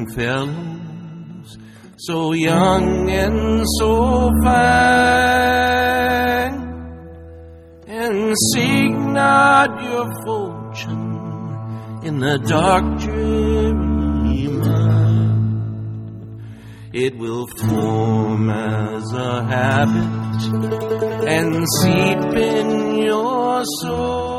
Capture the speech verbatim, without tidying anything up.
young fellows, so young and so fine, and seek not your fortune in the dark dreary mind. It will form as a habit and seep in your soul.